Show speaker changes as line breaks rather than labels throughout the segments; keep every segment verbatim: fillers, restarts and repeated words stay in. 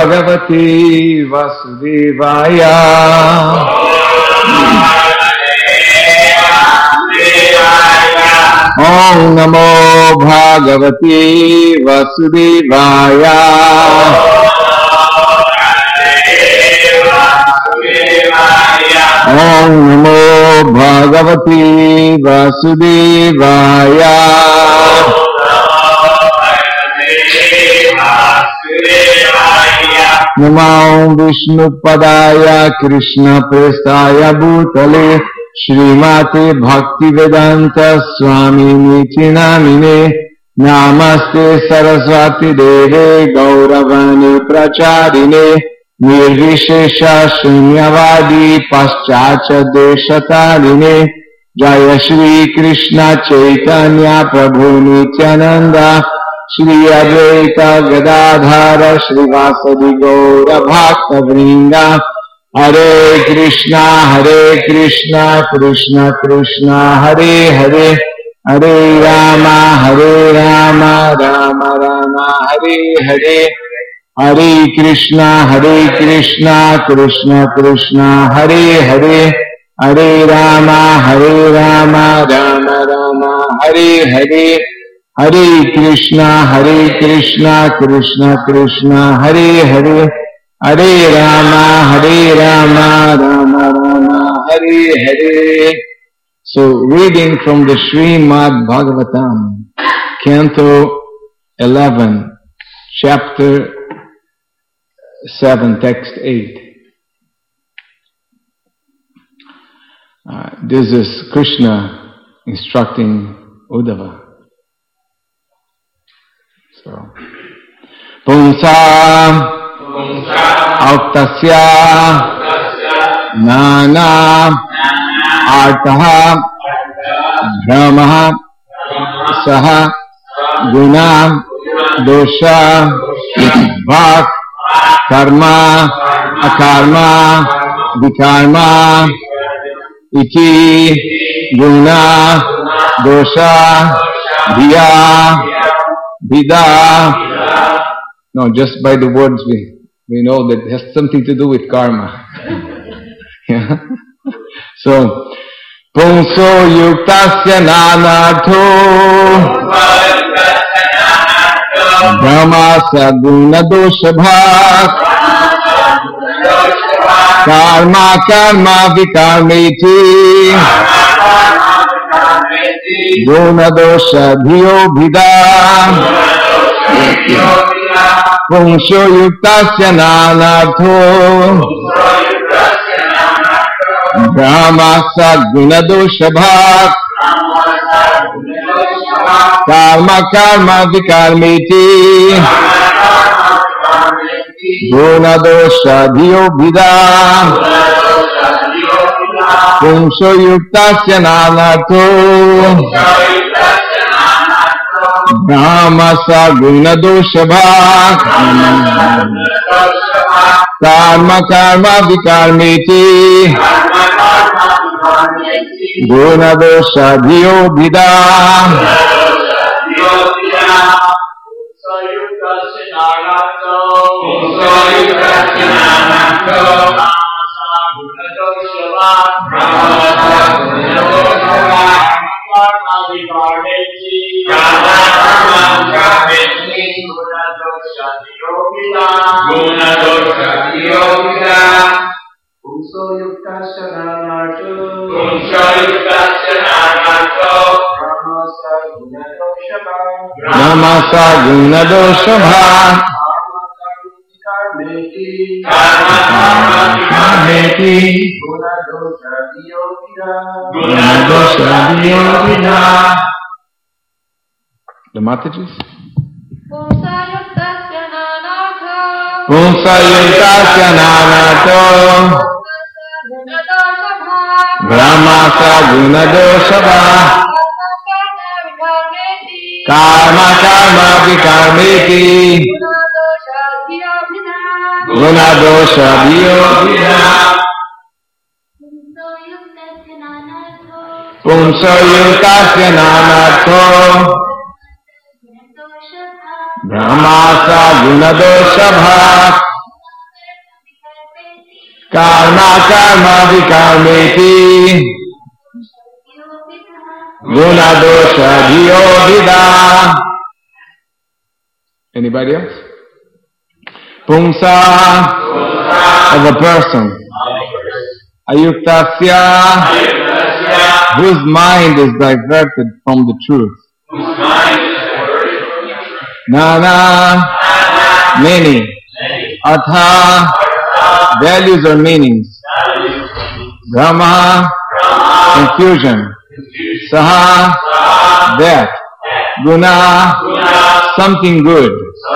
भगवते वासुदेवाय। ओम नमो भगवते वासुदेवाय। ओम नमो भगवते वासुदेवाय। नमो विष्णुपदाय कृष्णप्रेष्ठाय भूतले श्रीमते भक्तिवेदांत स्वामिनीति नामिने। नमस्ते सरस्वती देवे गौरवाणी प्रचारिणे निर्विशेष शून्यवादी पश्चाच देशतारिणे। जय श्री कृष्ण चैतन्य प्रभु नित्यानंद श्री अद्वैत गदाधर श्रीवासदि गौर भक्त वृंदा। हरे कृष्णा हरे कृष्णा कृष्ण कृष्ण हरे हरे हरे राम हरे राम राम राम हरे हरे। हरे कृष्णा हरे कृष्णा कृष्ण कृष्ण हरे हरे हरे राम हरे राम राम राम हरे हरे। हरे कृष्णा हरे कृष्णा कृष्ण कृष्ण हरे हरे हरे राम हरे Ram Ram Ram Hare Hare. So reading from the Srimad Bhagavatam, Canto eleven, Chapter seven, Text eight. Uh, this is Krishna instructing Uddhava. So, Pumsa Auktasya Nana Artaha Brahmaha Saha Guna Dosha Bhak Karma Akarma Vikarma Iti Guna Dosha Diya Vida. No, just by the words we, we know that it has something to do with karma. Yeah. So, Pumso Yuktasya Nanartho Brahma Saguna Doshabhat Karma Karma Vikarmeti Guna Dosha Dhiyo Bhida. Pumso Yuktasya Nanartho Brahma Saguna Doshabhat Karma Karma Vikarmeti Guna Dosha Dhiyo Bhida. Pumso Yuktasya Nanartho Brahma Saguna Doshabhat Karma Karma Vikarmeti Guna Dosha Dhiyo Bhida.
Pumso Yuktasya Nanartho
Brahma Saguna Doshabhat
Guna Dosha Dhiyo Bhida.
Guna Dosha Dhiyo Bhida. The Matajis?
Pumsa Yuktasya Nanartho
Pumsa Yuktasya Nanartho Brahma Saguna Doshabhat Karma Karma Vikarmeti Guna Dosha Dhiyo Bhida. Pumsa Yuktasya Nanartho Brahma Saguna Doshabhat karma karma vikarmeti guna dosha dhiyo vida. Anybody else? Pumsa of a person. Ayuktasya, whose mind is diverted from the truth. Nana, many. Atha, values or meanings. Brahma, confusion. Saha, that. Guna, something good.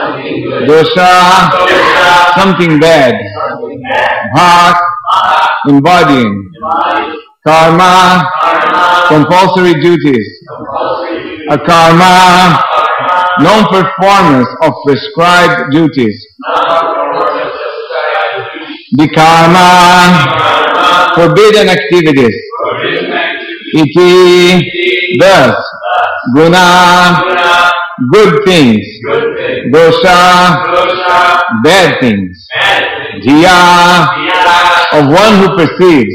Dosha, something bad. Bhak, embodying. Karma, compulsory duties. Akarma, non-performance of prescribed duties. Vikarma, forbidden activities. Iti, thus. Guna, good things. Dosha, bad things. Dhiya, of one who perceives.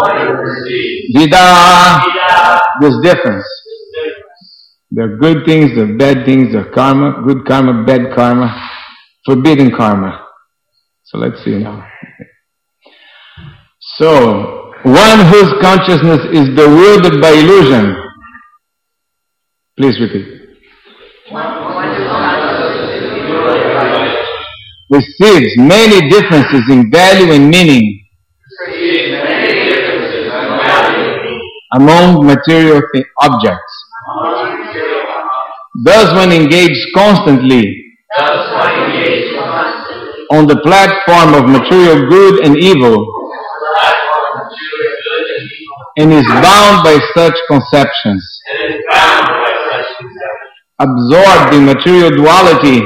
Vida, this difference. There are good things, there are bad things, there are karma, good karma, bad karma, forbidden karma. So let's see now. So, one whose consciousness is bewildered by illusion. Please repeat. Receives many differences in value and meaning among material th- objects. Does one engage constantly on the platform of material good and evil and is bound by such conceptions, absorbed in material duality,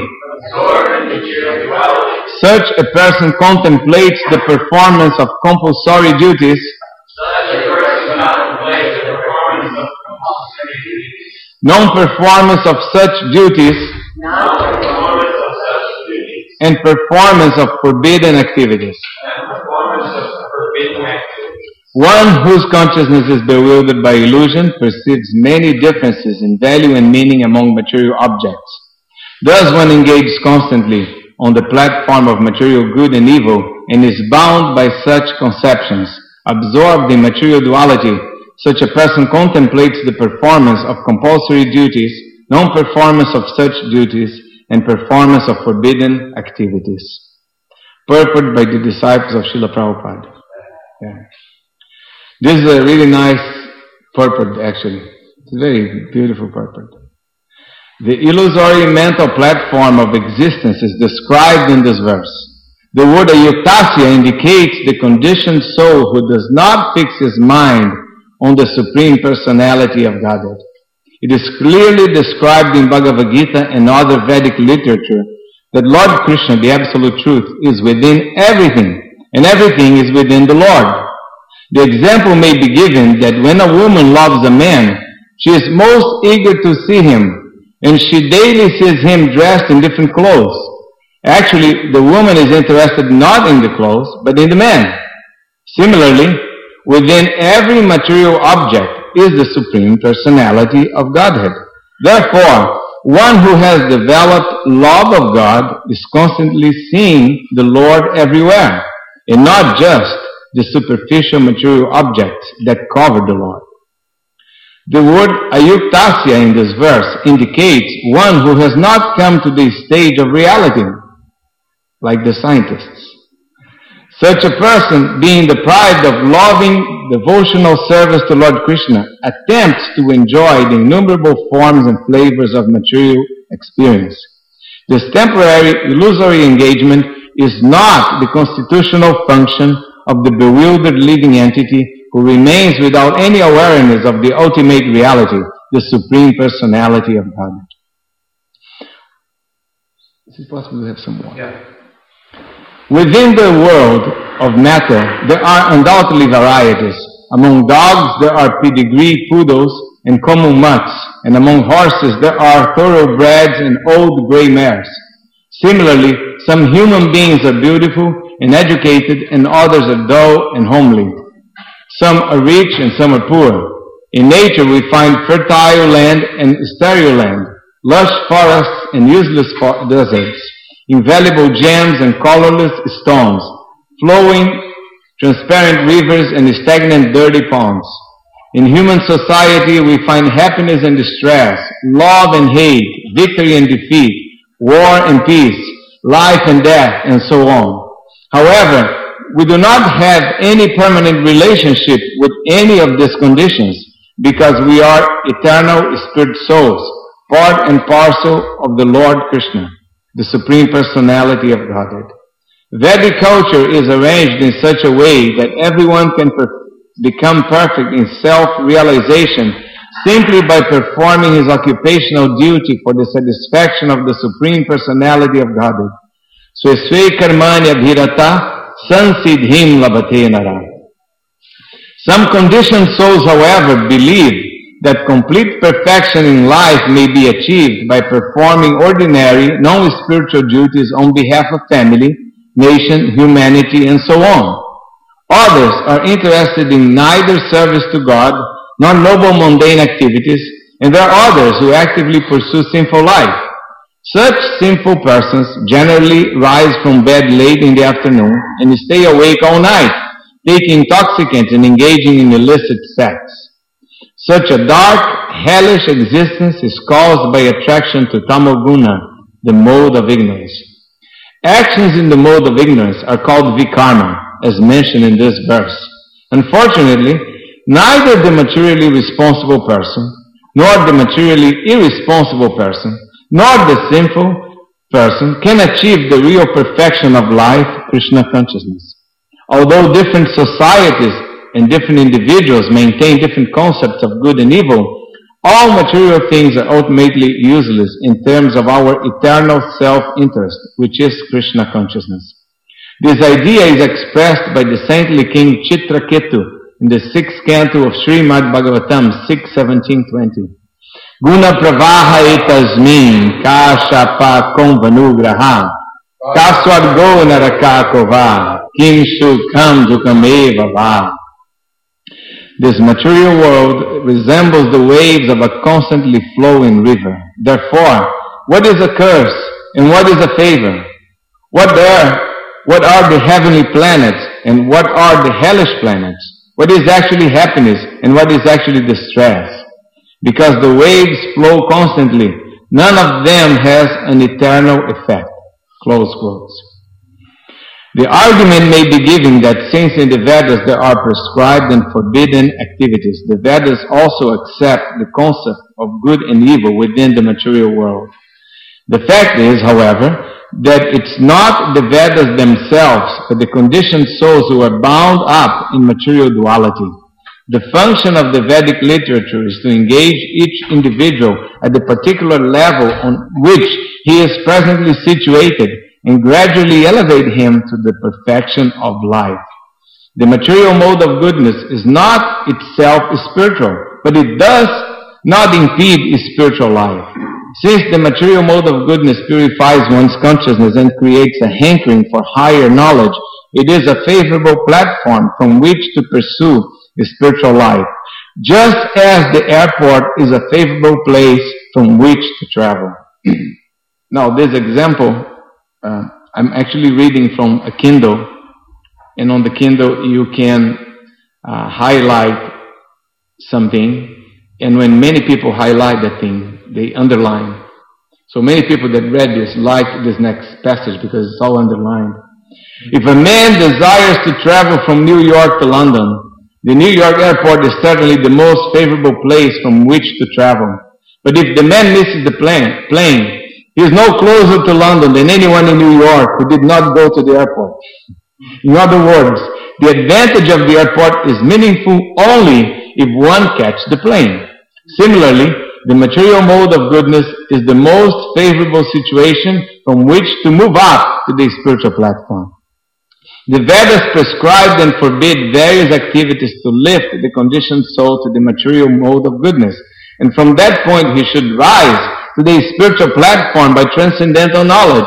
such a person contemplates the performance of compulsory duties non-performance of such duties and performance of forbidden activities. One whose consciousness is bewildered by illusion perceives many differences in value and meaning among material objects. Does one engage constantly on the platform of material good and evil and is bound by such conceptions, absorbed in material duality, such a person contemplates the performance of compulsory duties, non-performance of such duties, and performance of forbidden activities. Purport by the disciples of Srila Prabhupada. Yeah. This is a really nice purport, actually. It's a very beautiful purport. The illusory mental platform of existence is described in this verse. The word ayuktasya indicates the conditioned soul who does not fix his mind on the Supreme Personality of Godhead. It is clearly described in Bhagavad Gita and other Vedic literature that Lord Krishna, the Absolute Truth, is within everything, and everything is within the Lord. The example may be given that when a woman loves a man, she is most eager to see him, and she daily sees him dressed in different clothes. Actually, the woman is interested not in the clothes, but in the man. Similarly, within every material object is the Supreme Personality of Godhead. Therefore, one who has developed love of God is constantly seeing the Lord everywhere, and not just the superficial material objects that cover the Lord. The word ayuktasya in this verse indicates one who has not come to the stage of reality, like the scientists. Such a person, being deprived of loving devotional service to Lord Krishna, attempts to enjoy the innumerable forms and flavors of material experience. This temporary, illusory engagement is not the constitutional function of the bewildered living entity who remains without any awareness of the ultimate reality, the Supreme Personality of Godhead. Is it possible to have some more?
Yeah.
Within the world of matter, there are undoubtedly varieties. Among dogs, there are pedigree poodles and common mutts, and among horses, there are thoroughbreds and old grey mares. Similarly, some human beings are beautiful, and educated, and others are dull and homely. Some are rich and some are poor. In nature we find fertile land and sterile land, lush forests and useless deserts, invaluable gems and colorless stones, flowing, transparent rivers and stagnant, dirty ponds. In human society we find happiness and distress, love and hate, victory and defeat, war and peace, life and death, and so on. However, we do not have any permanent relationship with any of these conditions because we are eternal spirit souls, part and parcel of the Lord Krishna, the Supreme Personality of Godhead. Vedic culture is arranged in such a way that everyone can per- become perfect in self-realization simply by performing his occupational duty for the satisfaction of the Supreme Personality of Godhead. Swesve karmanya bhirata sansiddhim labhate nara. Some conditioned souls, however, believe that complete perfection in life may be achieved by performing ordinary, non-spiritual duties on behalf of family, nation, humanity, and so on. Others are interested in neither service to God nor noble mundane activities, and there are others who actively pursue sinful life. Such sinful persons generally rise from bed late in the afternoon and stay awake all night, taking intoxicants and engaging in illicit sex. Such a dark, hellish existence is caused by attraction to tamoguna, the mode of ignorance. Actions in the mode of ignorance are called vikarma, as mentioned in this verse. Unfortunately, neither the materially responsible person, nor the materially irresponsible person, nor the sinful person can achieve the real perfection of life, Krishna consciousness. Although different societies and different individuals maintain different concepts of good and evil, all material things are ultimately useless in terms of our eternal self-interest, which is Krishna consciousness. This idea is expressed by the saintly king Chitraketu in the sixth canto of Srimad Bhagavatam six seventeen twenty. Guna pravaha etasmin kashapa konvanugraha kaswargo narakakova kimshu kam dukameva va. This material world resembles the waves of a constantly flowing river. Therefore, what is a curse and what is a favor? What are, what are the heavenly planets and what are the hellish planets? What is actually happiness and what is actually distress? Because the waves flow constantly, none of them has an eternal effect. Close quotes. The argument may be given that since in the Vedas there are prescribed and forbidden activities, the Vedas also accept the concept of good and evil within the material world. The fact is, however, that it's not the Vedas themselves, but the conditioned souls who are bound up in material duality. The function of the Vedic literature is to engage each individual at the particular level on which he is presently situated and gradually elevate him to the perfection of life. The material mode of goodness is not itself spiritual, but it does not impede spiritual life. Since the material mode of goodness purifies one's consciousness and creates a hankering for higher knowledge, it is a favorable platform from which to pursue the spiritual life, just as the airport is a favorable place from which to travel. Now, this example, uh, I'm actually reading from a Kindle, and on the Kindle you can uh, highlight something, and when many people highlight that thing, they underline. So many people that read this like this next passage because it's all underlined. If a man desires to travel from New York to London, the New York airport is certainly the most favorable place from which to travel. But if the man misses the plane, plane, he is no closer to London than anyone in New York who did not go to the airport. In other words, the advantage of the airport is meaningful only if one catches the plane. Similarly, the material mode of goodness is the most favorable situation from which to move up to the spiritual platform. The Vedas prescribed and forbid various activities to lift the conditioned soul to the material mode of goodness. And from that point he should rise to the spiritual platform by transcendental knowledge,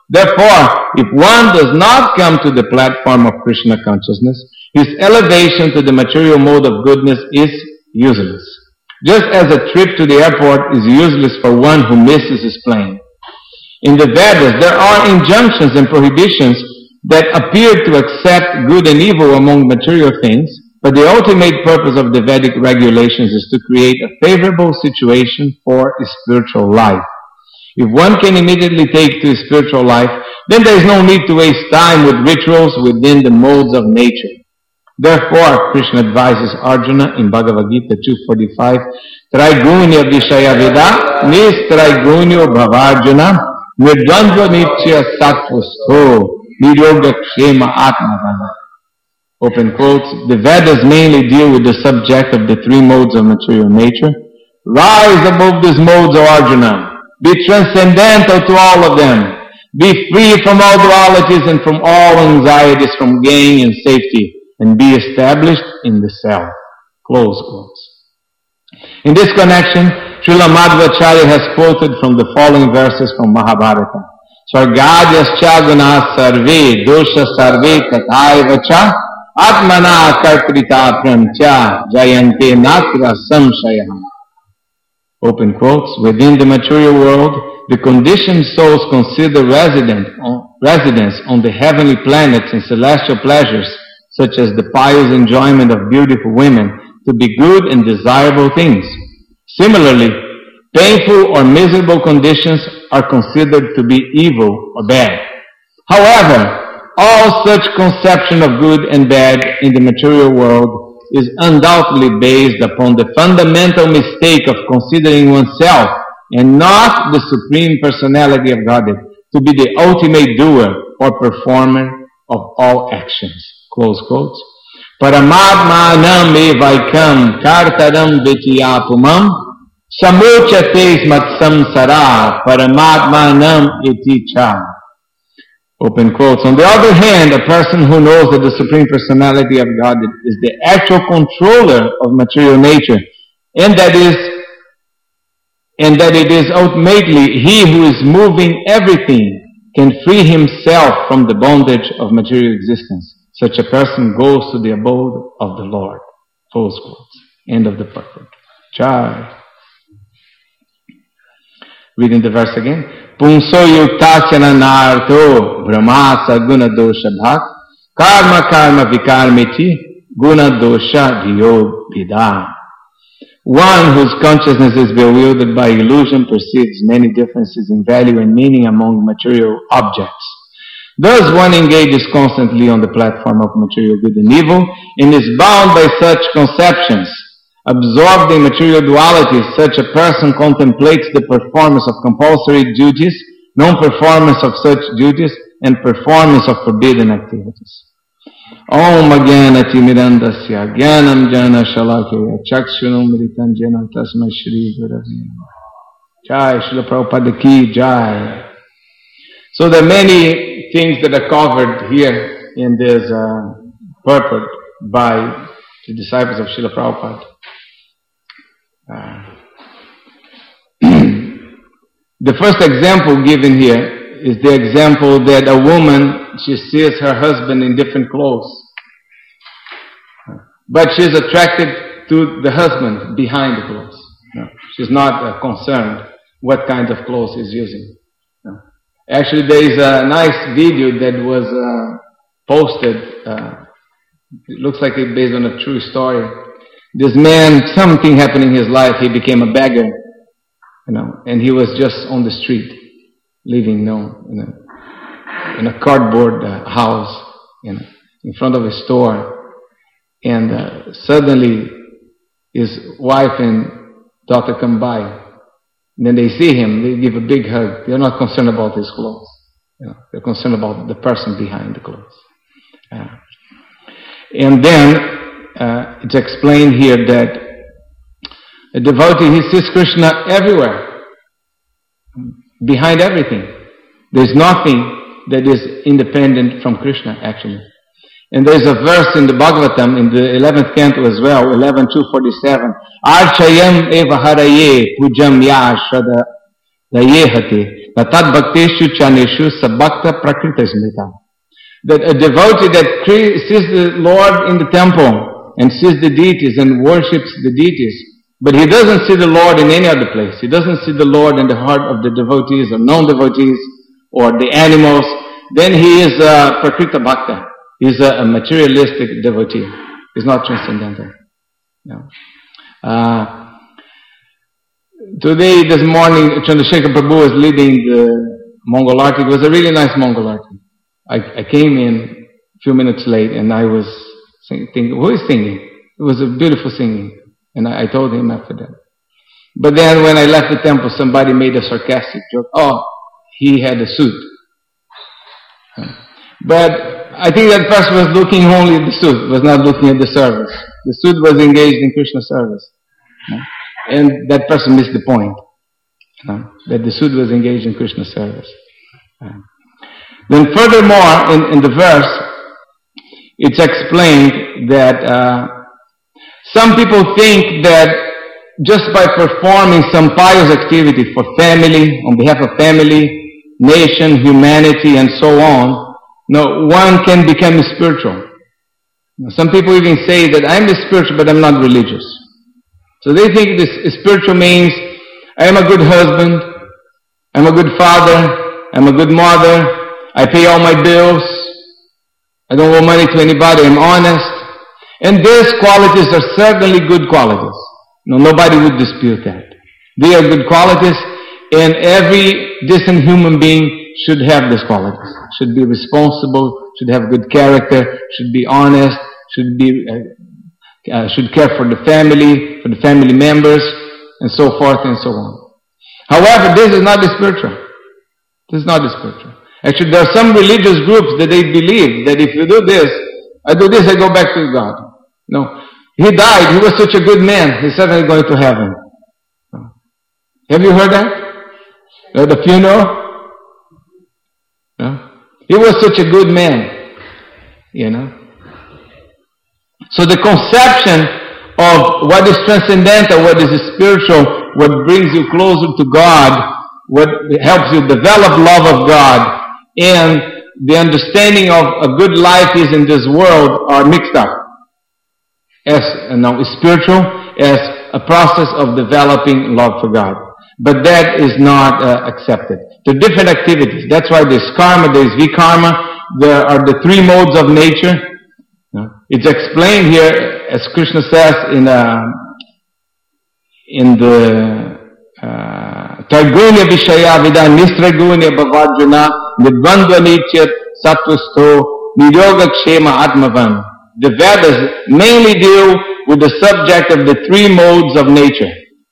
Therefore, if one does not come to the platform of Krishna consciousness, his elevation to the material mode of goodness is useless. Just as a trip to the airport is useless for one who misses his plane. In the Vedas, there are injunctions and prohibitions that appear to accept good and evil among material things, but the ultimate purpose of the Vedic regulations is to create a favorable situation for spiritual life. If one can immediately take to spiritual life, then there is no need to waste time with rituals within the modes of nature. Therefore, Krishna advises Arjuna in Bhagavad Gita two forty-five, Traigunya Vishaya Veda, Nis Traigunya Bhavarjuna, Nirdvandva Nitya Sattvastho, Niroga Kshema Atmavana. Open quotes, the Vedas mainly deal with the subject of the three modes of material nature. Rise above these modes, O Arjuna. Be transcendental to all of them. Be free from all dualities and from all anxieties from gain and safety, and be established in the self. Close quotes. In this connection, Srila Madhvacharya has quoted from the following verses from Mahabharata. Svargadyascha guna sarve dosha sarve tathaivacha atmana kartrita pramcha jayante natra samshaya. Open quotes. Within the material world, the conditioned souls consider resident on, residence on the heavenly planets and celestial pleasures, such as the pious enjoyment of beautiful women, to be good and desirable things. Similarly, painful or miserable conditions are considered to be evil or bad. However, all such conception of good and bad in the material world is undoubtedly based upon the fundamental mistake of considering oneself and not the Supreme Personality of Godhead to be the ultimate doer or performer of all actions. Close quotes. Paramatmanam evaikam kartaram vityapumam samuchates matsamsara paramatmanam iti cha. Open quotes. On the other hand, a person who knows that the Supreme Personality of God is the actual controller of material nature, and that is, and that it is ultimately He who is moving everything, can free himself from the bondage of material existence. Such a person goes to the abode of the Lord. Close quotes. End of the purport. Jai. Reading the verse again. Punso yuktasya narto brahmasa guna dosha bhak karma karma vikarmiti guna dosha diyo vida. One whose consciousness is bewildered by illusion perceives many differences in value and meaning among material objects. Thus one engages constantly on the platform of material good and evil and is bound by such conceptions. Absorbed in material dualities, such a person contemplates the performance of compulsory duties, non-performance of such duties, and performance of forbidden activities. Om Agyana Timirandasya Gyanam Jana Shalakya Chakshunam Mritan Jana Tasma Shri Gurave Jai Srila Prabhupada Ki Jai. So there are many things that are covered here in this uh, purport by the disciples of Srila Prabhupada. Uh, the first example given here is the example that a woman, she sees her husband in different clothes, but she is attracted to the husband behind the clothes. No, she's not uh, concerned what kind of clothes he's using. No. Actually, there is a nice video that was uh, posted. Uh, it looks like it's based on a true story. This man, something happened in his life, he became a beggar, you know, and he was just on the street, living, you know, in a, in a cardboard uh, house, you know, in front of a store, and uh, suddenly his wife and daughter come by, and then they see him, they give a big hug. They're not concerned about his clothes, you know, they're concerned about the person behind the clothes. Uh, and then Uh, it's explained here that a devotee, he sees Krishna everywhere, behind everything. There's nothing that is independent from Krishna, actually. And there's a verse in the Bhagavatam, in the eleventh canto as well, eleven two forty-seven. Archayam eva haraye pujam ya shada dayehate Natat bhakteshu chaneshu sabhakta prakrita smrita. That a devotee that sees the Lord in the temple and sees the deities and worships the deities, but he doesn't see the Lord in any other place. He doesn't see the Lord in the heart of the devotees or non-devotees or the animals. Then he is a prakrita bhakta. He's a, a materialistic devotee. He's not transcendental. No. Uh, today, this morning, Chandrasekhar Prabhu was leading the Mongol Arti. It was a really nice Mongol Arti. I, I came in a few minutes late and I was sing, thinking, who is singing? It was a beautiful singing. And I, I told him after that. But then when I left the temple, somebody made a sarcastic joke. Oh, he had a suit. But I think that person was looking only at the suit, was not looking at the service. The suit was engaged in Krishna service. And that person missed the point. That the suit was engaged in Krishna service. Then furthermore, in, in the verse, it's explained that uh, some people think that just by performing some pious activity for family, on behalf of family, nation, humanity, and so on, no, one can become spiritual. Some people even say that I'm spiritual, but I'm not religious. So they think this spiritual means I am a good husband, I'm a good father, I'm a good mother, I pay all my bills, I don't owe money to anybody, I'm honest. And these qualities are certainly good qualities. No, nobody would dispute that. They are good qualities, and every decent human being should have these qualities. Should be responsible, should have good character, should be honest, should be uh, uh, should care for the family, for the family members, and so forth and so on. However, this is not the spiritual. This is not the spiritual. Actually, there are some religious groups that they believe that if you do this, I do this, I go back to God. No. He died, he was such a good man, he's certainly going to heaven. Have you heard that? At the funeral? No? He was such a good man. You know? So the conception of what is transcendental, what is spiritual, what brings you closer to God, what helps you develop love of God, and the understanding of a good life is in this world are mixed up. As you know, spiritual, as a process of developing love for God. But that is not uh, accepted. There are different activities. That's why there's karma, there's vikarma, there are the three modes of nature. It's explained here, as Krishna says in uh, in the Traigunya Vishaya Vida Nistragunya Bhavajuna Nidvandva Nityat Sattvasto Niryoga Kshema Atmavan. The Vedas mainly deal with the subject of the three modes of nature.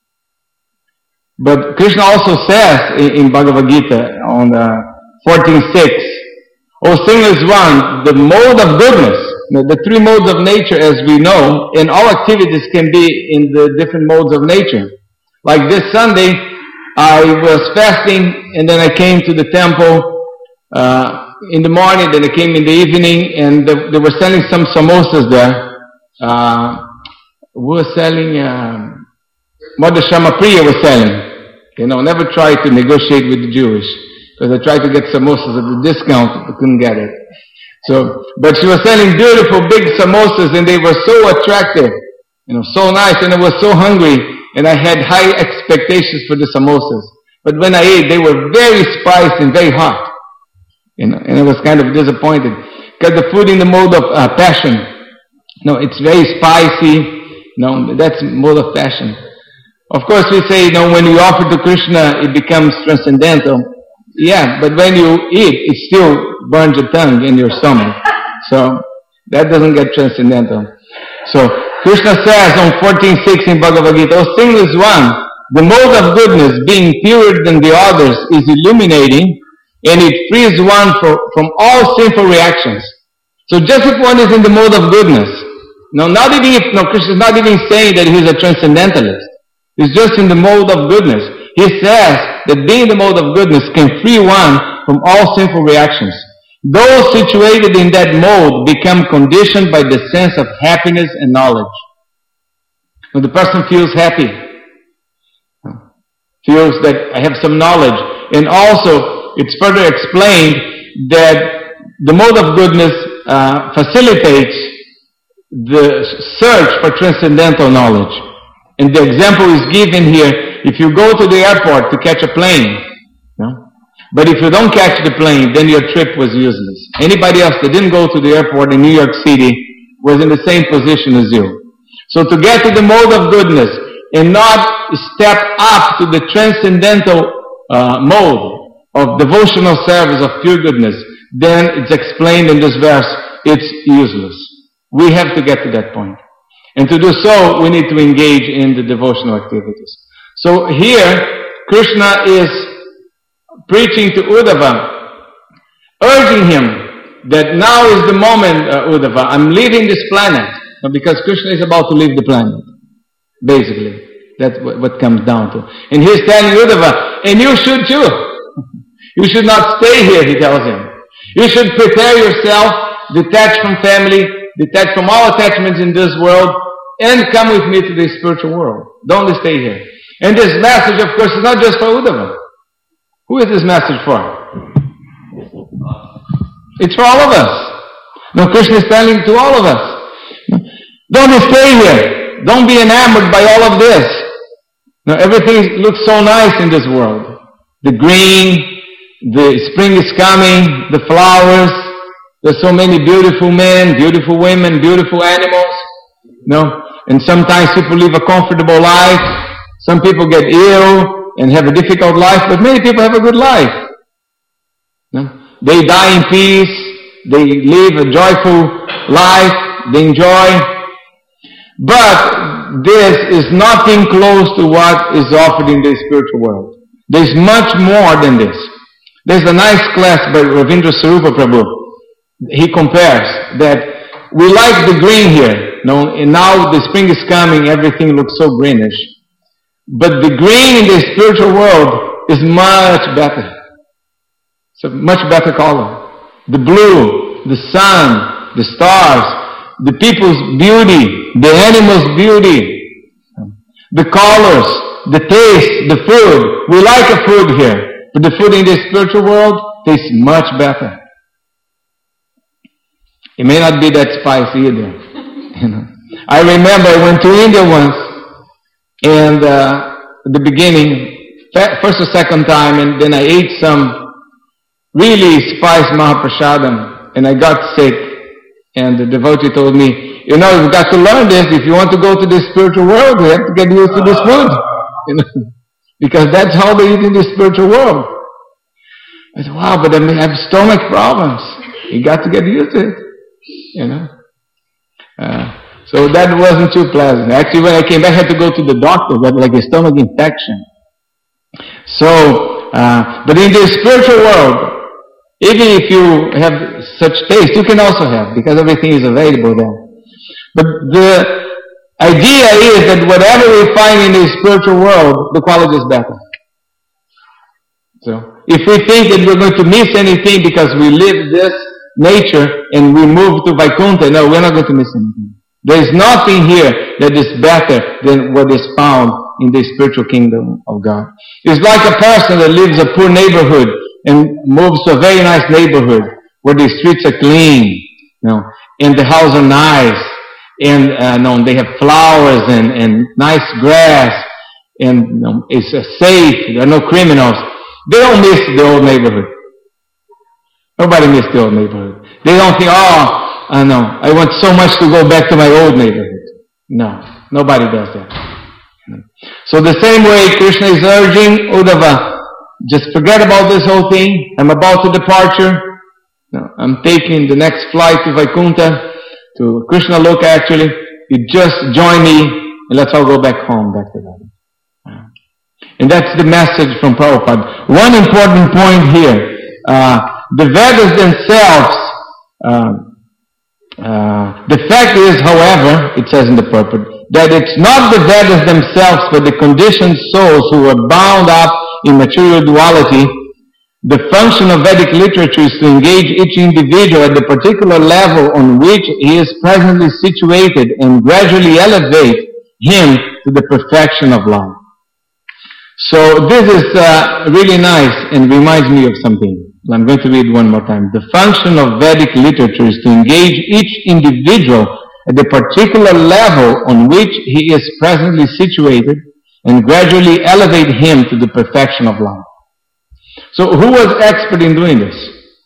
But Krishna also says in, in Bhagavad Gita on uh, fourteen six, O sinless one, the mode of goodness, the three modes of nature as we know, and all activities can be in the different modes of nature. Like this Sunday, I was fasting and then I came to the temple uh, in the morning, then I came in the evening, and the, they were selling some samosas there. Uh, we were selling, uh, Mother Shamapriya was selling. You know, never tried to negotiate with the Jewish, because I tried to get samosas at the discount, I couldn't get it. So, but she was selling beautiful big samosas, and they were so attractive, you know, so nice, and I was so hungry, and I had high expectations for the samosas. But when I ate, they were very spicy and very hot. You know, and I was kind of disappointed. Because the food in the mode of uh, passion, no, it's very spicy. No, that's mode of passion. Of course, we say, you know, when you offer to Krishna, it becomes transcendental. Yeah, but when you eat, it still burns your tongue in your stomach. So, that doesn't get transcendental. So, Krishna says on fourteen six in Bhagavad Gita, O sinless one, the mode of goodness, being purer than the others, is illuminating, and it frees one from, from all sinful reactions. So just if one is in the mode of goodness, no, not even if, no, Krishna is not even saying that he's a transcendentalist. He's just in the mode of goodness. He says that being in the mode of goodness can free one from all sinful reactions. Those situated in that mode become conditioned by the sense of happiness and knowledge. When the person feels happy, feels that I have some knowledge, And also, it's further explained that the mode of goodness uh, facilitates the search for transcendental knowledge. And the example is given here. If you go to the airport to catch a plane, no? But if you don't catch the plane, then your trip was useless. Anybody else that didn't go to the airport in New York City was in the same position as you. So to get to the mode of goodness and not step up to the transcendental uh, mode of devotional service of pure goodness, then it's explained in this verse, it's useless. We have to get to that point. And to do so, we need to engage in the devotional activities. So here, Krishna is preaching to Uddhava, urging him that now is the moment, uh, Uddhava, I'm leaving this planet. Because Krishna is about to leave the planet, basically. That's what, what comes down to. And he's telling Uddhava, and you should too. You should not stay here, he tells him. You should prepare yourself, detach from family, detach from all attachments in this world, and come with me to the spiritual world. Don't stay here. And this message, of course, is not just for Uddhava. Who is this message for? It's for all of us. Now Krishna is telling to all of us. Don't stay here. Don't be enamored by all of this. Now everything looks so nice in this world. The green, the spring is coming, the flowers, there's so many beautiful men, beautiful women, beautiful animals. No? And sometimes people live a comfortable life. Some people get ill and have a difficult life, but many people have a good life. No? They die in peace, they live a joyful life, they enjoy. But this is nothing close to what is offered in the spiritual world. There's much more than this. There's a nice class by Ravindra Sarupa Prabhu. He compares that we like the green here, no, and now the spring is coming, everything looks so greenish. But the green in the spiritual world is much better. It's a much better color. The blue, the sun, the stars, the people's beauty, the animals' beauty, the colors, the taste, the food. We like a food here, but the food in the spiritual world tastes much better. It may not be that spicy either. You know. I remember I went to India once, and uh, at the beginning, first or second time, and then I ate some really spiced Mahaprasadam, and I got sick. And the devotee told me, you know, you've got to learn this. If you want to go to the spiritual world, you have to get used to this food. You know, because that's how they eat in the spiritual world. I said, wow, but I have stomach problems. You got to get used to it. You know. Uh, so that wasn't too pleasant. Actually, when I came back, I had to go to the doctor. I had like a stomach infection. So, uh, but in the spiritual world, even if you have such taste, you can also have, because everything is available there. But the idea is that whatever we find in the spiritual world, the quality is better. So, if we think that we're going to miss anything because we live this nature and we move to Vaikuntha, no, we're not going to miss anything. There is nothing here that is better than what is found in the spiritual kingdom of God. It's like a person that lives in a poor neighborhood and moves to a very nice neighborhood where the streets are clean, you know, and the houses are nice, and uh, no, they have flowers and, and nice grass, and you know, it's uh, safe, there are no criminals. They don't miss the old neighborhood. Nobody misses the old neighborhood. They don't think, oh, I know, I want so much to go back to my old neighborhood. No, nobody does that. So the same way Krishna is urging Uddhava, just forget about this whole thing. I'm about to departure. No, I'm taking the next flight to Vaikuntha, to Krishna Loka actually. You just join me and let's all go back home, back to that. And that's the message from Prabhupada. One important point here. Uh, the Vedas themselves, uh, uh, the fact is, however, it says in the purport, that it's not the Vedas themselves, but the conditioned souls who are bound up in material duality. The function of Vedic literature is to engage each individual at the particular level on which he is presently situated and gradually elevate him to the perfection of life. So this is uh, really nice and reminds me of something. I'm going to read one more time. The function of Vedic literature is to engage each individual at the particular level on which he is presently situated and gradually elevate him to the perfection of life. So who was expert in doing this?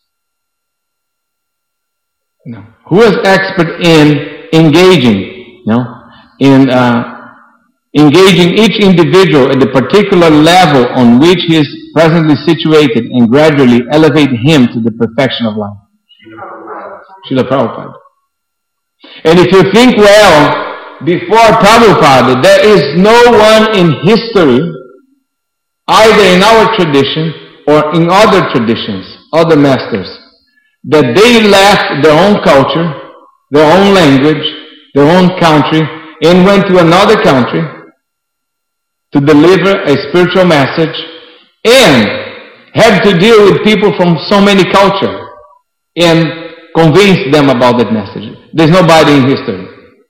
No. Who was expert in engaging? No. In uh, engaging each individual at the particular level on which he is presently situated and gradually elevate him to the perfection of life. Srila Prabhupada. And if you think well, before Prabhupada, there is no one in history, either in our tradition or in other traditions, other masters, that they left their own culture, their own language, their own country, and went to another country to deliver a spiritual message and had to deal with people from so many cultures and convince them about that message. There's nobody in history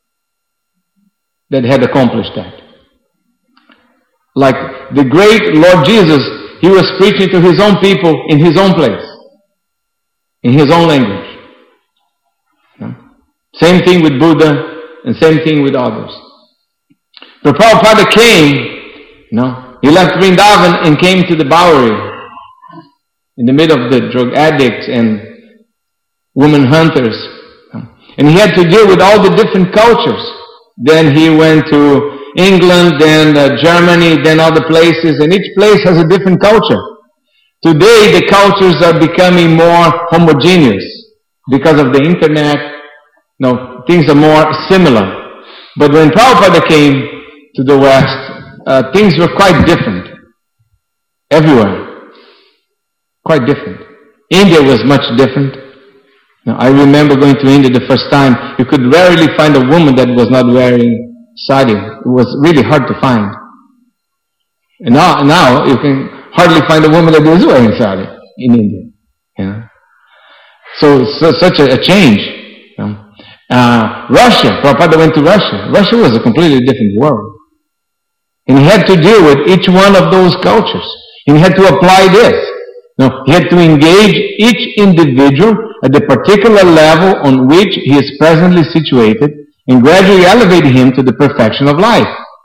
that had accomplished that. Like the great Lord Jesus, he was preaching to his own people in his own place, in his own language. Same thing with Buddha and same thing with others. But Prabhupada came, no, he left Vrindavan and came to the Bowery in the middle of the drug addicts and woman hunters. And he had to deal with all the different cultures. Then he went to England, then uh, Germany, then other places, and each place has a different culture. Today the cultures are becoming more homogeneous because of the internet. No, things are more similar. But when Prabhupada came to the West, uh, things were quite different. Everywhere. Quite different. India was much different. Now, I remember going to India the first time. You could rarely find a woman that was not wearing sari. It was really hard to find. And now, now you can hardly find a woman that is wearing sari in India. Yeah. So, so such a, a change. You know. Uh, Russia, Prabhupada went to Russia. Russia was a completely different world. And he had to deal with each one of those cultures. And he had to apply this. No, he had to engage each individual at the particular level on which he is presently situated and gradually elevate him to the perfection of life.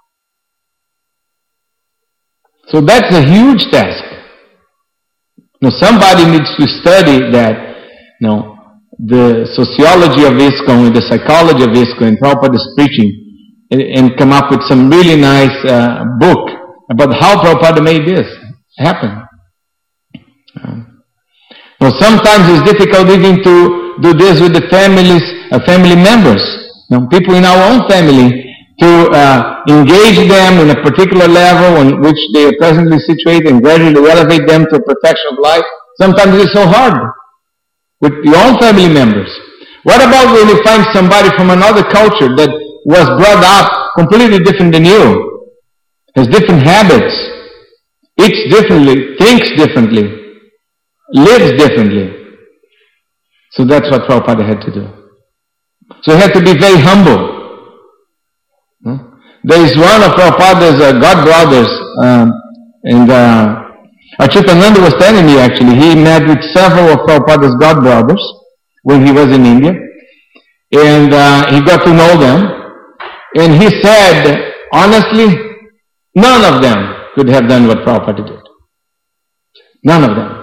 So that's a huge task. Now somebody needs to study that, you know, the sociology of ISKCON and the psychology of ISKCON and Prabhupada's preaching and, and come up with some really nice uh, book about how Prabhupada made this happen. Um, now sometimes it's difficult even to do this with the families, uh, family members, you know, people in our own family, to uh, engage them in a particular level on which they are presently situated and gradually elevate them to perfection of life. Sometimes it's so hard with your own family members. What about when you find somebody from another culture that was brought up completely different than you, has different habits, eats differently, thinks differently, lives differently? So that's what Prabhupada had to do. So he had to be very humble. There is one of Prabhupada's uh, God brothers, um, and uh, Achyutananda was telling me actually, he met with several of Prabhupada's God brothers when he was in India, and uh, he got to know them, and he said, honestly, none of them could have done what Prabhupada did. None of them.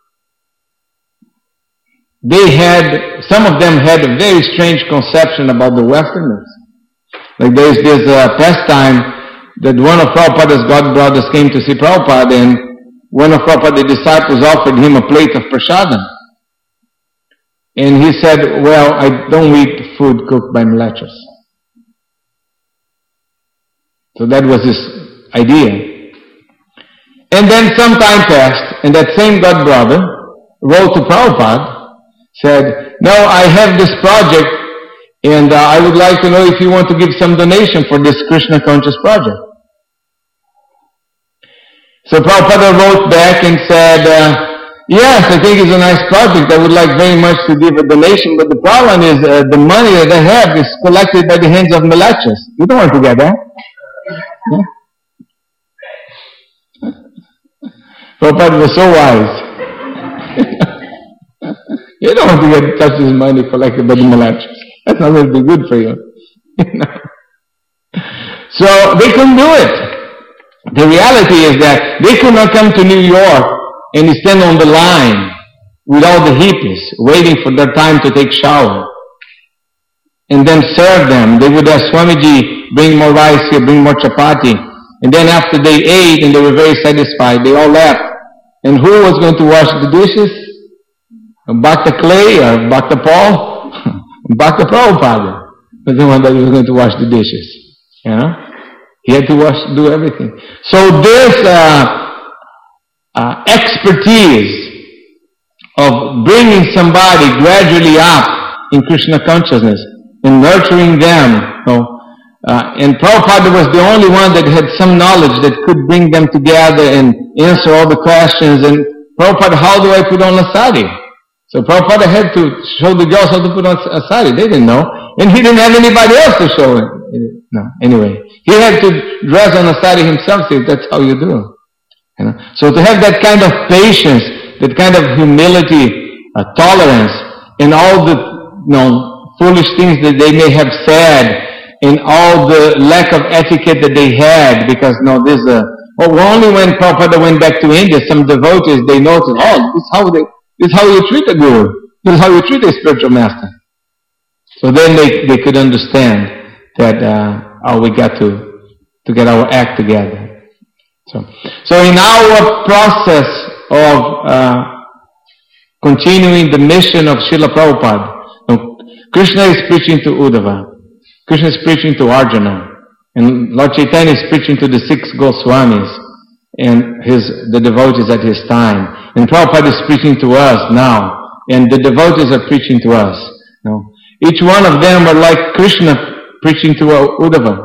They had, some of them had a very strange conception about the Westerners. Like there is this uh, pastime that one of Prabhupada's God brothers came to see Prabhupada, and one of Prabhupada's disciples offered him a plate of prasadam. And he said, well, I don't eat food cooked by mlechas. So that was his idea. And then some time passed, and that same God brother wrote to Prabhupada, said, now I have this project, and uh, I would like to know if you want to give some donation for this Krishna conscious project. So Prabhupada wrote back and said, uh, yes, I think it's a nice project. I would like very much to give a donation, but the problem is uh, the money that I have is collected by the hands of mlechas. You don't want to get that. Yeah? Prabhupada was so wise. You don't want to get touch his money collected by the Malachas. That's not going to be good for you. You know? So they couldn't do it. The reality is that they could not come to New York and stand on the line with all the hippies waiting for their time to take shower and then serve them. They would ask Swamiji, bring more rice here, bring more chapati. And then after they ate and they were very satisfied, they all left. And who was going to wash the dishes? Bhakta Clay or Bhakta Paul? Bhakta Prabhupada was the one that was going to wash the dishes. You know? He had to wash, do everything. So this uh, uh, expertise of bringing somebody gradually up in Krishna consciousness and nurturing them, you know, uh, and Prabhupada was the only one that had some knowledge that could bring them together and answer all the questions. And Prabhupada, how do I put on a sari? So Prabhupada had to show the girls how to put on a sari. They didn't know. And he didn't have anybody else to show it. No, anyway. He had to dress on a sari himself, say, that's how you do. You know? So to have that kind of patience, that kind of humility, uh, tolerance, and all the you know, foolish things that they may have said, and all the lack of etiquette that they had, because no, this uh, well, only when Prabhupada went back to India, some devotees, they noticed, oh, this is how they, this is how you treat a guru, this is how you treat a spiritual master. So then they, they could understand that uh, oh, we got to to get our act together. So, so in our process of uh, continuing the mission of Srila Prabhupada, you know, Krishna is preaching to Uddhava, Krishna is preaching to Arjuna, and Lord Chaitanya is preaching to the six Goswamis and his the devotees at his time, and Prabhupada is preaching to us now, and the devotees are preaching to us. You know. Each one of them are like Krishna preaching to Uddhava.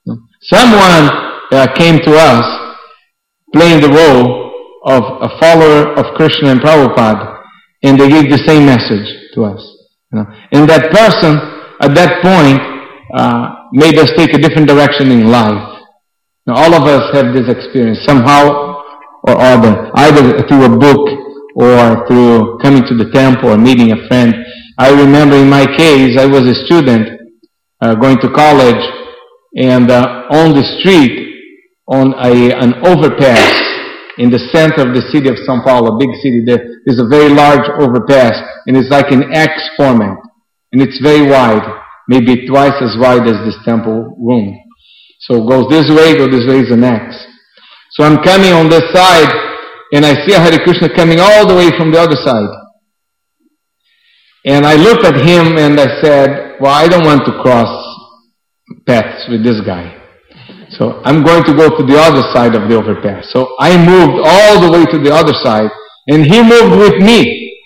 Someone uh, came to us playing the role of a follower of Krishna and Prabhupada, and they gave the same message to us. You know. And that person, at that point, uh, made us take a different direction in life. Now, all of us have this experience somehow or other, either through a book or through coming to the temple or meeting a friend. I remember in my case, I was a student uh, going to college, and uh, on the street, on a, an overpass in the center of the city of São Paulo, a big city, there is a very large overpass, and it's like an X format, and it's very wide, maybe twice as wide as this temple room. So it goes this way, goes this way is an X. So I'm coming on this side, and I see a Hare Krishna coming all the way from the other side. And I looked at him and I said, well, I don't want to cross paths with this guy. So I'm going to go to the other side of the overpass. So I moved all the way to the other side, and he moved with me.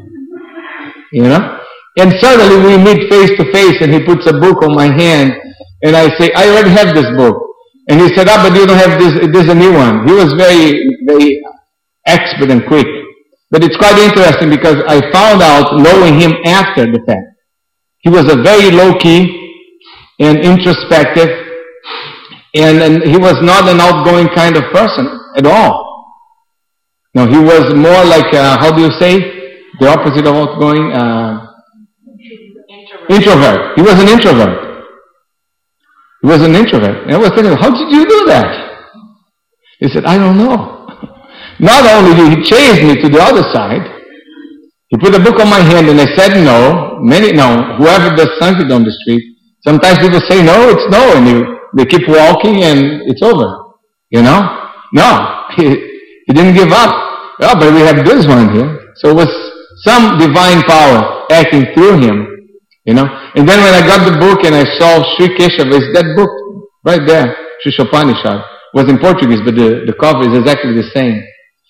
You know? And suddenly we meet face to face, and he puts a book on my hand, and I say, I already have this book. And he said, ah, but you don't have this, there's a new one. He was very, very expert and quick. But it's quite interesting because I found out, knowing him after the fact, he was a very low-key and introspective, and, and he was not an outgoing kind of person at all. No, he was more like, uh, how do you say, the opposite of outgoing? Uh, introvert. introvert. He was an introvert. He was an introvert. And I was thinking, how did you do that? He said, I don't know. Not only did he chase me to the other side, he put a book on my hand and I said no. Many, no, whoever does Sankirtan on the street, sometimes people say no, it's no, and you, they keep walking and it's over. You know? No, he, he didn't give up. Oh, but we have this one here. So it was some divine power acting through him. You know? And then when I got the book and I saw Sri Keshava, it's that book right there, Shishopanishad, was in Portuguese, but the, the cover is exactly the same.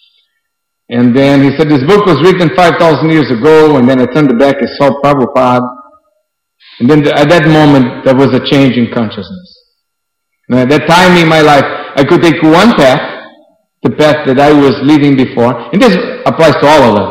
And then he said, this book was written five thousand years ago, and then I turned the back and saw Prabhupada. And then the, at that moment, there was a change in consciousness. And at that time in my life, I could take one path, the path that I was leading before, and this applies to all of us,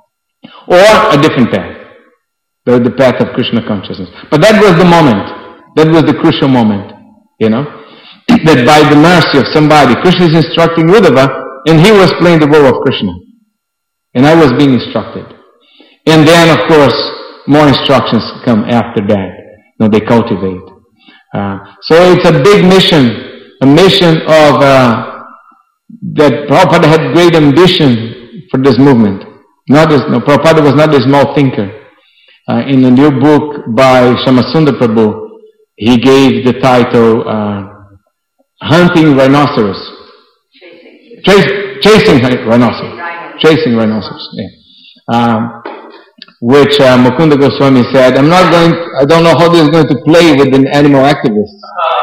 or a different path, the, the path of Krishna consciousness. But that was the moment, that was the crucial moment, you know, that by the mercy of somebody, Krishna is instructing Uddhava, and he was playing the role of Krishna. And I was being instructed. And then, of course, more instructions come after that. You know, they cultivate. Uh, so it's a big mission, a mission of uh, that Prabhupada had great ambition for this movement. Not as, no, Prabhupada was not a small thinker. Uh, in a new book by Shyamasundar Prabhu, he gave the title uh, Hunting Rhinoceros. Chasing, chasing rhinoceros. Chasing rhinoceros, yeah. Um, which uh, Mukunda Goswami said, I'm not going, I don't know how this is going to play with an animal activist.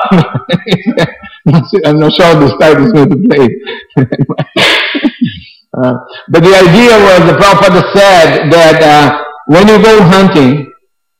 I'm not sure how this title is going to play. uh, but the idea was, the Prabhupada said that uh, when you go hunting,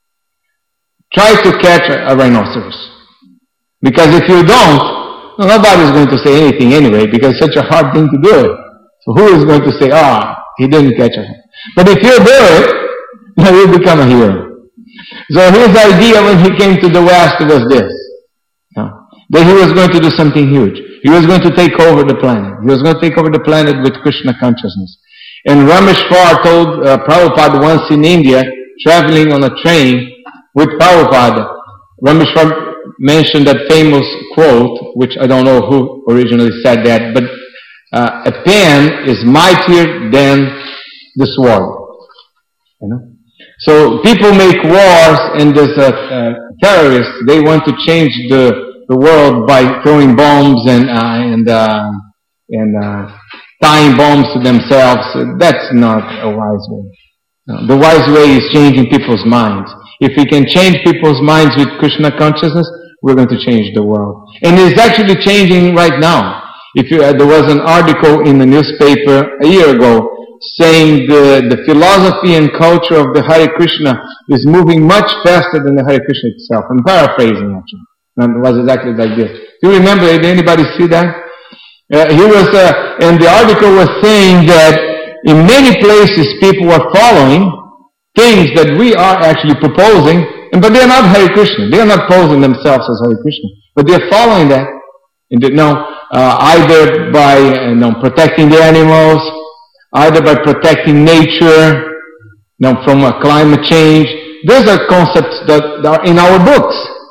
try to catch a, a rhinoceros. Because if you don't, well, nobody's going to say anything anyway, because it's such a hard thing to do it. So who is going to say, ah, he didn't catch it? But if you do it, you will become a hero. So his idea when he came to the West was this. You know, that he was going to do something huge. He was going to take over the planet. He was going to take over the planet with Krishna consciousness. And Rameshwar told uh, Prabhupada once in India, traveling on a train with Prabhupada, Rameshwar mentioned that famous quote, which I don't know who originally said that, but uh, a pen is mightier than the sword. You know? So people make wars, and there's a, uh, terrorists, they want to change the, the world by throwing bombs and, uh, and, uh, and uh, tying bombs to themselves. That's not a wise way. No, the wise way is changing people's minds. If we can change people's minds with Krishna consciousness, we're going to change the world. And it's actually changing right now. If you, uh, there was an article in the newspaper a year ago saying the, the philosophy and culture of the Hare Krishna is moving much faster than the Hare Krishna itself. I'm paraphrasing actually. And it was exactly like this. Do you remember, did anybody see that? Uh, he was, uh, and the article was saying that in many places people are following things that we are actually proposing, and but they are not Hare Krishna. They are not posing themselves as Hare Krishna. But they are following that. And they, no, uh, either by uh, you know, protecting the animals, either by protecting nature, you know, from uh, climate change. Those are concepts that are in our books.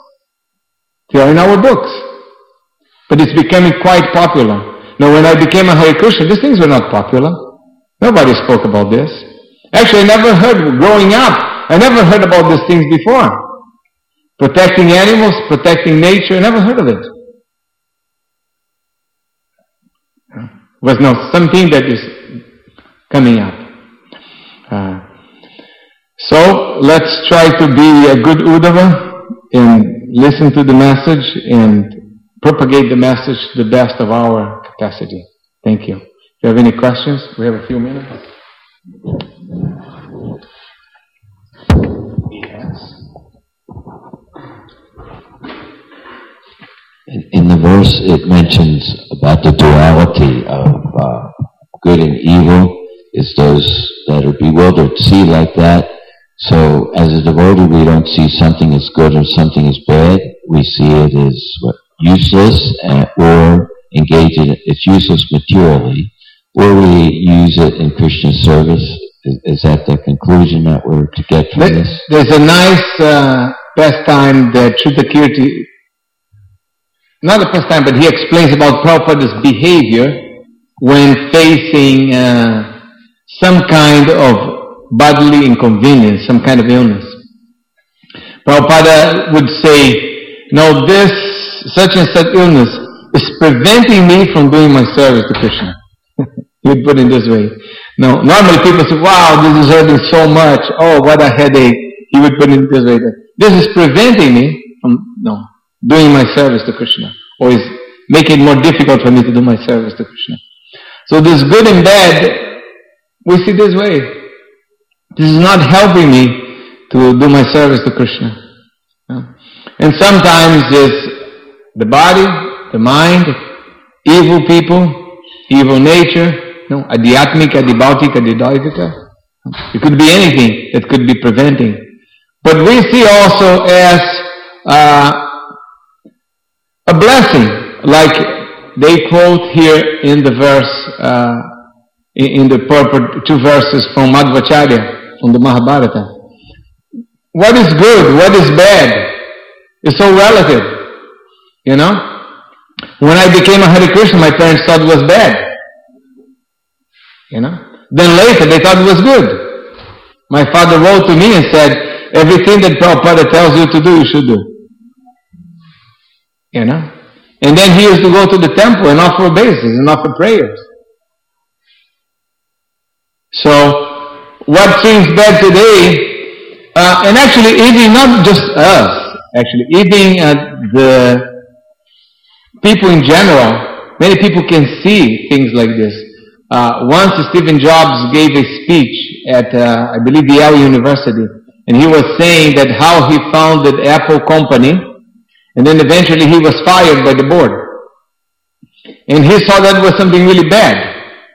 They are in our books. But it's becoming quite popular. Now, when I became a Hare Krishna, these things were not popular. Nobody spoke about this. Actually, I never heard, growing up, I never heard about these things before. Protecting animals, protecting nature, I never heard of it. It was not something that is coming up. Uh, so, let's try to be a good Uddhava and listen to the message and propagate the message to the best of our capacity. Thank you. If you have any questions, we have a few minutes. Yes.
In, in the verse, it mentions about the duality of uh, good and evil. Is those that are bewildered see like that. So, as a devotee, we don't see something as good or something as bad. We see it as what, useless, uh, or engage in it. It's useless materially, or we use it in Krishna service. Is, is that the conclusion that we're to get from this?
There's a nice uh, pastime that Shrutakirti, not a pastime, but he explains about Prabhupada's behavior when facing uh, some kind of bodily inconvenience, some kind of illness. Prabhupada would say, no, this such and such illness is preventing me from doing my service to Krishna. He would put it this way. No, normally people say, wow, this is hurting so much. Oh, what a headache. He would put it this way. This is preventing me from no, doing my service to Krishna. Or is making it more difficult for me to do my service to Krishna. So this good and bad, we see this way. This is not helping me to do my service to Krishna. And sometimes it's the body, the mind, evil people, evil nature, no, adhyatmika, adibhautika, adidaivika. It could be anything that could be preventing. But we see also as uh, a blessing, like they quote here in the verse, uh, in, in the purport, two verses from Madhvacharya, from the Mahabharata. What is good, what is bad, is so relative, you know. When I became a Hare Krishna, my parents thought it was bad, you know. Then later, they thought it was good. My father wrote to me and said, everything that Prabhupada tells you to do, you should do. You know? And then he used to go to the temple and offer obeisances and offer prayers. So, what seems bad today, uh, and actually even not just us, actually even uh, the people in general, many people can see things like this. Uh, once Stephen Jobs gave a speech at, uh, I believe, Yale University, and he was saying that how he founded Apple company, and then eventually he was fired by the board. And he saw that was something really bad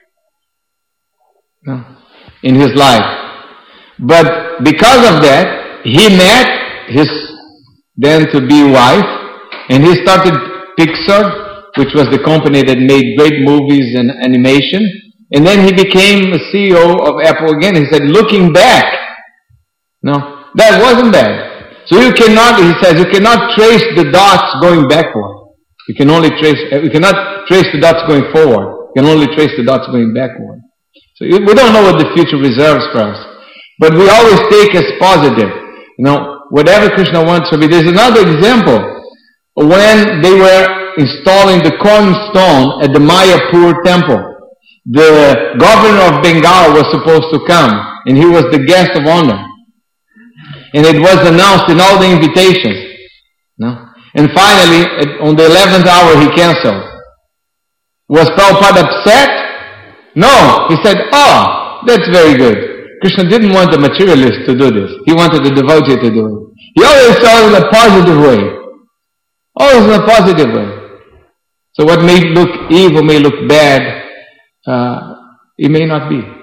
in his life. But because of that, he met his then-to-be wife, and he started Pixar, which was the company that made great movies and animation. And then he became a C E O of Apple again. He said, looking back, no, that wasn't bad. So you cannot, he says, you cannot trace the dots going backward. You can only trace, you cannot trace the dots going forward. You can only trace the dots going backward. So we don't know what the future reserves for us. But we always take as positive. You know, whatever Krishna wants to be. There's another example. When they were installing the cornerstone at the Mayapur temple, the governor of Bengal was supposed to come, and he was the guest of honor. And it was announced in all the invitations. No? And finally, on the eleventh hour, he cancelled. Was Prabhupada upset? No. He said, oh, that's very good. Krishna didn't want the materialist to do this. He wanted the devotee to do it. He always saw it in a positive way. Always in a positive way. So what may look evil, may look bad, uh, it may not be.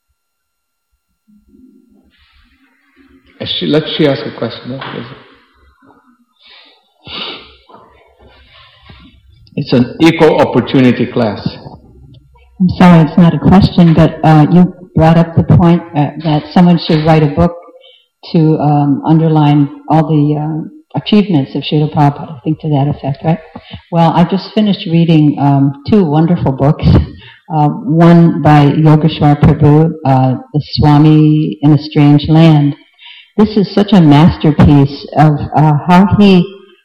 She, let she ask a question. It's an equal opportunity class.
I'm sorry, it's not a question, but uh, you brought up the point uh, that someone should write a book to um, underline all the uh, achievements of Srila Prabhupada, I think to that effect, right? Well, I just finished reading um, two wonderful books. Uh, one by Yogeshwar Prabhu, uh, The Swami in a Strange Land. This is such a masterpiece of uh, how he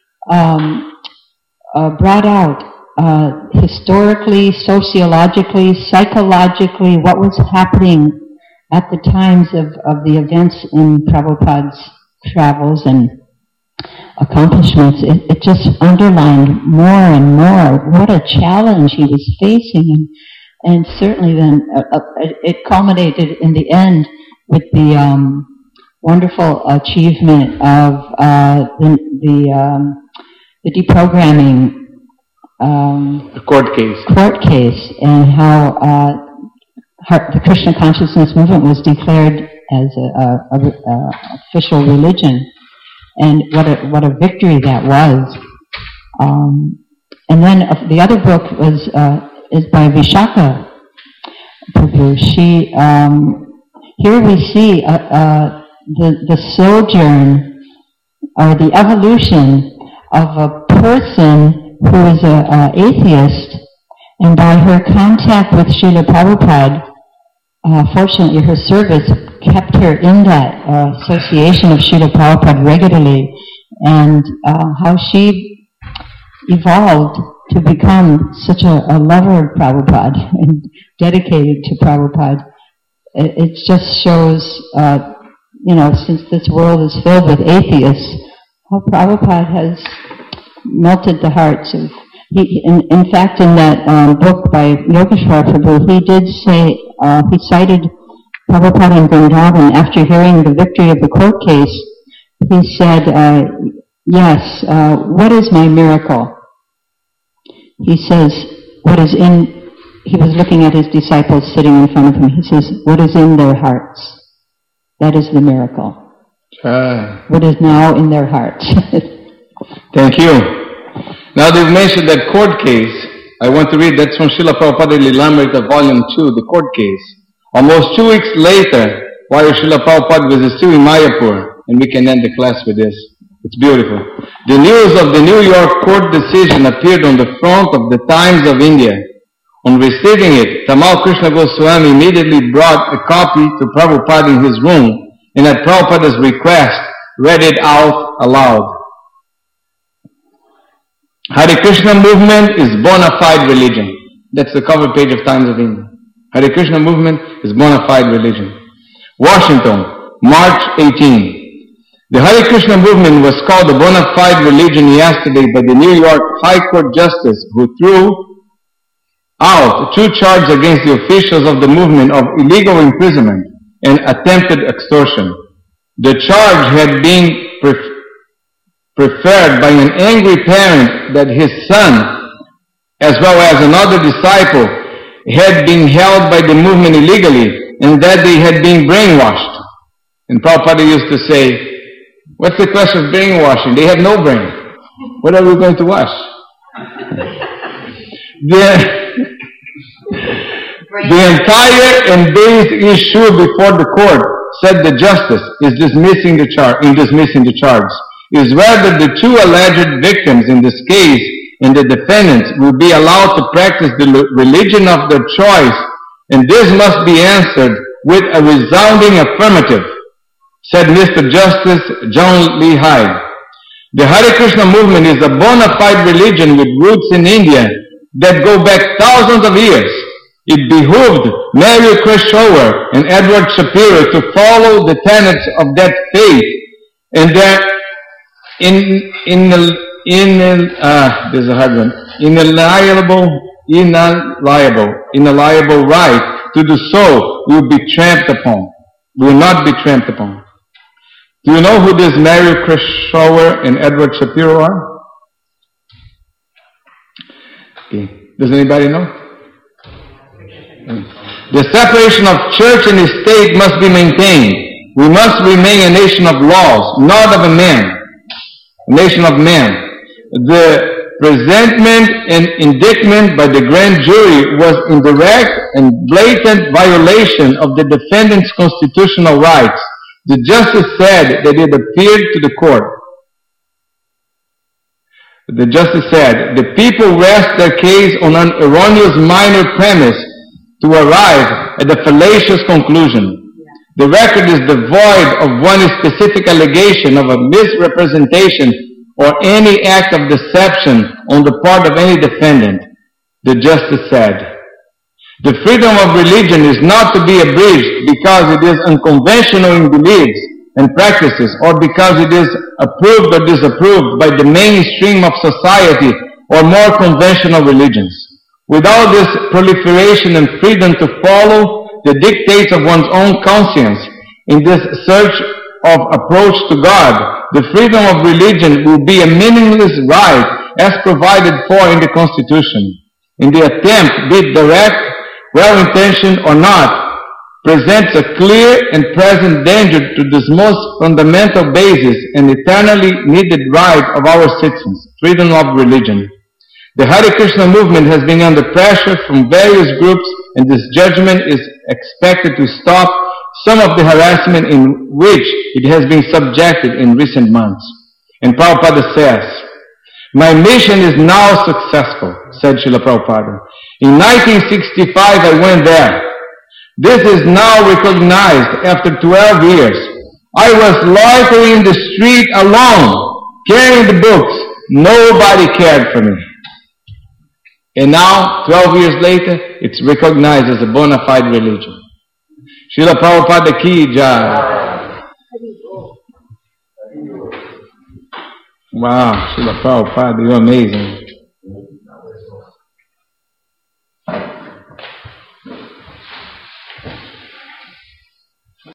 um, uh, brought out uh, historically, sociologically, psychologically what was happening at the times of, of the events in Prabhupada's travels and accomplishments. It, it just underlined more and more what a challenge he was facing. And, and certainly then uh, uh, it culminated in the end with the um, wonderful achievement of uh, the the, um, the deprogramming um,
the court case,
court case, and how uh, the Krishna consciousness movement was declared as a, a, a, a official religion, and what a what a victory that was. Um, and then uh, the other book was uh, is by Vishaka Prabhu. She um, here we see uh, uh, the the sojourn or the evolution of a person who is a, a atheist, and by her contact with Srila Prabhupada, uh, fortunately her service kept her in that uh, association of Srila Prabhupada regularly, and uh, how she evolved to become such a, a lover of Prabhupada and dedicated to Prabhupada. It, it just shows, uh, you know, since this world is filled with atheists, how Prabhupada has melted the hearts of. He, in, in fact, in that um, book by Yogeshwar Prabhu, he did say, uh, he cited Prabhupada in Vrindavan after hearing the victory of the court case. He said, uh, yes, uh, what is my miracle? He says, what is in, he was looking at his disciples sitting in front of him. He says, what is in their hearts? That is the miracle.
Uh,
what is now in their hearts.
Thank you. Now they've mentioned that court case. I want to read, that's from Srila Prabhupada Lilamrita, Volume two, the court case. Almost two weeks later, while Srila Prabhupada was still in Mayapur, and we can end the class with this. It's beautiful. The news of the New York court decision appeared on the front of the Times of India. On receiving it, Tamal Krishna Goswami immediately brought a copy to Prabhupada in his room, and at Prabhupada's request, read it out aloud. Hare Krishna movement is bona fide religion. That's the cover page of Times of India. Hare Krishna movement is bona fide religion. Washington, March eighteenth. The Hare Krishna movement was called a bona fide religion yesterday by the New York High Court Justice, who threw out two charges against the officials of the movement of illegal imprisonment and attempted extortion. The charge had been pre- preferred by an angry parent that his son, as well as another disciple, had been held by the movement illegally and that they had been brainwashed. And Prabhupada used to say, what's the question of brainwashing? They have no brain. What are we going to wash? the, the entire and base issue before the court, said the justice, is dismissing the charge, in dismissing the charge, is whether the two alleged victims in this case and the defendants will be allowed to practice the religion of their choice, and this must be answered with a resounding affirmative, said Mister Justice John Lee Hyde. The Hare Krishna movement is a bona fide religion with roots in India that go back thousands of years. It behooved Mary Krishower and Edward Shapiro to follow the tenets of that faith and their in in in uh, there's a hard one inalienable inalienable inalienable right to do so will be trampled upon, will not be trampled upon. Do you know who this Mary Krishower and Edward Shapiro are? Okay. Does anybody know? The separation of church and state must be maintained. We must remain a nation of laws, not of a man. A nation of men. The presentment and indictment by the grand jury was in direct and blatant violation of the defendant's constitutional rights. The justice said that it appeared to the court. The justice said, the people rest their case on an erroneous minor premise to arrive at a fallacious conclusion. The record is devoid of one specific allegation of a misrepresentation or any act of deception on the part of any defendant. The justice said, the freedom of religion is not to be abridged because it is unconventional in beliefs and practices, or because it is approved or disapproved by the mainstream of society or more conventional religions. Without this proliferation and freedom to follow the dictates of one's own conscience in this search of approach to God, the freedom of religion will be a meaningless right as provided for in the Constitution. In the attempt, be it direct, well-intentioned or not, presents a clear and present danger to this most fundamental basis and eternally needed right of our citizens, freedom of religion. The Hare Krishna movement has been under pressure from various groups, and this judgment is expected to stop some of the harassment in which it has been subjected in recent months. And Prabhupada says, my mission is now successful, said Srila Prabhupada. In nineteen sixty-five I went there. This is now recognized after twelve years. I was loitering in the street alone, carrying the books. Nobody cared for me. And now, twelve years later, it's recognized as a bona fide religion. Srila Prabhupada ki jai. Wow, Srila Prabhupada, you're amazing.